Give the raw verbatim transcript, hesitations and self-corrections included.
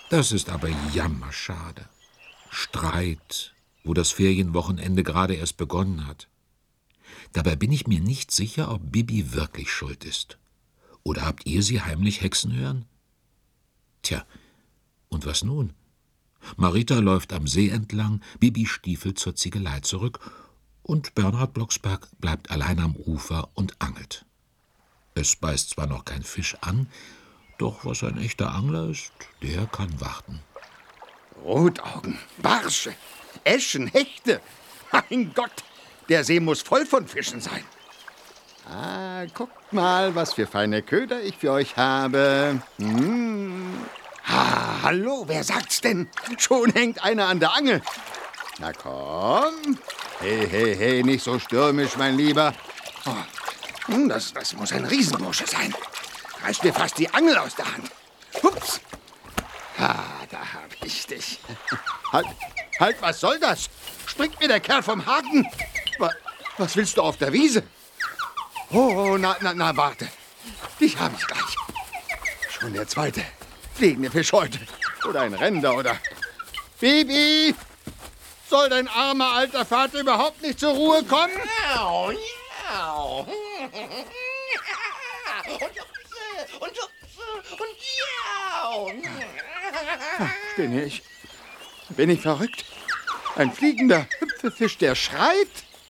Das ist aber jammerschade. Streit, wo das Ferienwochenende gerade erst begonnen hat. Dabei bin ich mir nicht sicher, ob Bibi wirklich schuld ist. Oder habt ihr sie heimlich hexen hören? Tja, und was nun? Marita läuft am See entlang, Bibi stiefelt zur Ziegelei zurück und Bernhard Blocksberg bleibt allein am Ufer und angelt. Es beißt zwar noch kein Fisch an, doch was ein echter Angler ist, der kann warten. Rotaugen, Barsche, Eschen, Hechte. Mein Gott, der See muss voll von Fischen sein. Ah, guckt mal, was für feine Köder ich für euch habe. Hm. Ah, hallo, wer sagt's denn? Schon hängt einer an der Angel. Na komm. Hey, hey, hey, nicht so stürmisch, mein Lieber. Oh, das, das muss ein Riesenbursche sein. Reißt mir fast die Angel aus der Hand. Hups. Ah, da hab ich dich. Halt, halt, was soll das? Springt mir der Kerl vom Haken. Was willst du auf der Wiese? Oh, na, na, na, warte. Dich hab ich gleich. Schon der zweite fliegende Fisch heute. Oder ein Render, oder... Bibi! Soll dein armer alter Vater überhaupt nicht zur Ruhe kommen? Miau, miau. Und hupse, und jau. Bin ich... Bin ich verrückt? Ein fliegender Hüpfefisch, der schreit?